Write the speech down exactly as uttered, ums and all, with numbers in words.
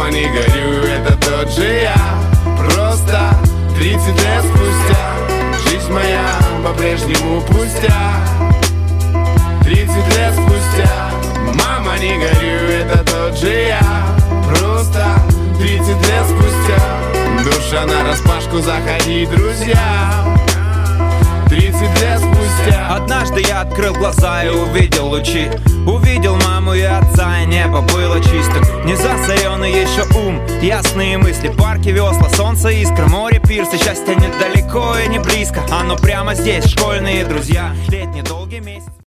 Мама, не горюй, это тот же я. Просто тридцать лет спустя жизнь моя по-прежнему пустя. Тридцать лет спустя. Мама, не горюй, это тот же я. Просто тридцать лет спустя. Душа нараспашку, заходи, друзья. Тридцать лет спустя. Однажды я открыл глаза и увидел лучи. Увидел маму и отца, и небо было чистым. Не засоренный еще ум, ясные мысли. Парки, весла, солнце, искра, море, пирсы. Счастье недалеко и не близко, оно прямо здесь. Школьные друзья, летний долгий месяц.